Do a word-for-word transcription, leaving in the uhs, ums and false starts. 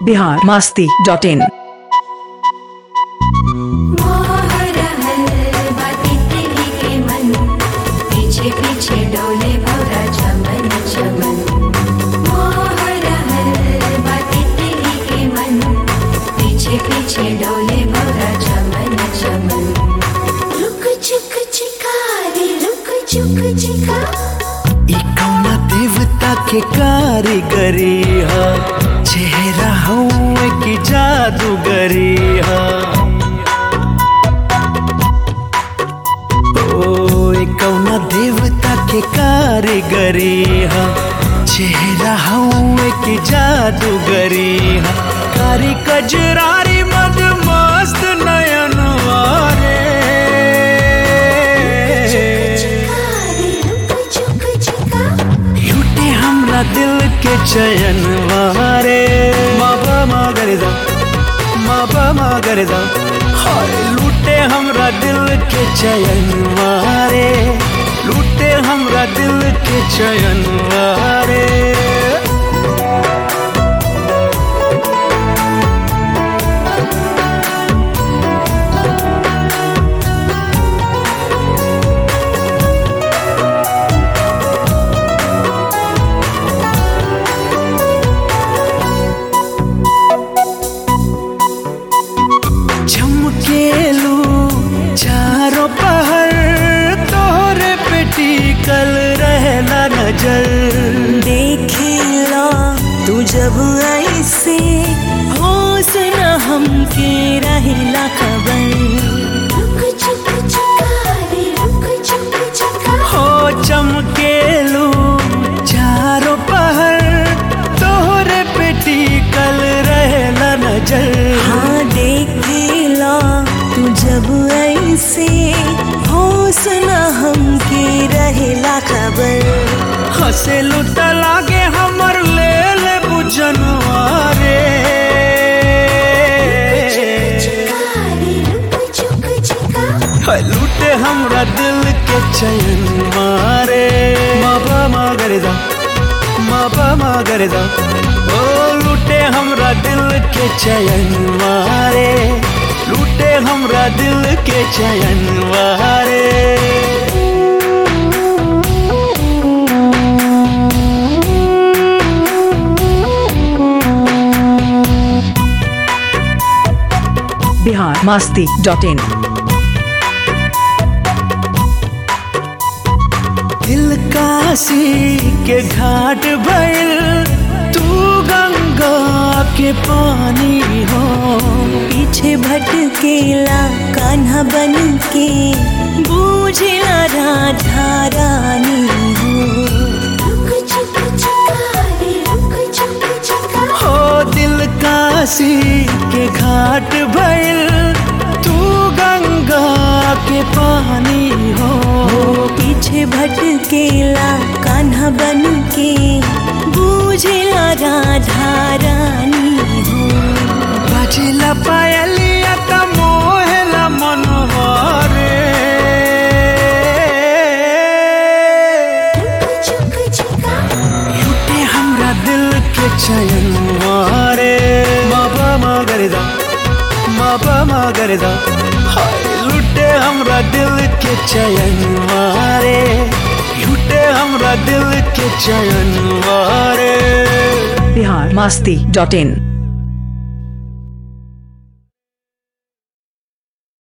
Bihar Masti dot इन। पीछे पीछे डोले भौरा चमन चमन, के मन पीछे पीछे डोले भौरा चमन चमन। रुक चुक चिकारी रुक चुक चिका, ई कौना देवता के कारीगरी हा, चेहरा हउए की जादूगरी हा। ओ ई कौना देवता के कारीगरी हा, चेहरा हउए की जादूगरी हा। कारी कजरारी मद मस्त नयन वारे, लूटे हमरा दिल के चयन वारे। माबा मागरदा माबा मागरदा, हाय लूटे हमरा दिल के चयन वारे, लूटे हमरा दिल के चयन वारे। चमकेलू चारों पहर, तोहरे पे टिकल रहला नजर। देखेला तू जब ऐसे होश न हमके रहेला खबर। रुक चुक चिकारी रुक चुक चिका, हो चमकेलू चारों पहर, तोहरे पे टिकल रहला नजर। हाँ देखेला तू जब ऐसे होश न हमके रहेला खबर। हसे लुटा लागे हमर ले ले बुझनवारे, लूटे हमरा दिल के चयन मारे। माबा मागरदा माबा मागरदा, ओ लूटे हमरा दिल के चयन मारे, लूटे हमरा दिल के चयन मारे। Bihar Masti dot in. दिल काशी के घाट भइल, तू गंगा के पानी हो। पीछे भटकेला कान्हा बन के, बूझला राधा रानी हो। रुक चुक चिकारी रुक चुक चिका, हो दिल काशी के घाट भइल, तू गंगा के पानी हो। पीछे भटकेला कान्हा बन के, बूझला राधा रानी हो। बजला पायलिया त मोहला मनोहरे, रुक चुक चिका, लूटे हमरा दिल के चयन मारे। माबा मागरदा माबा मागरदा, हाय लूटे हमरा दिल के चयन मारे, लूटे हमरा दिल के चयन मारे। बिहार मस्ती डॉट इन।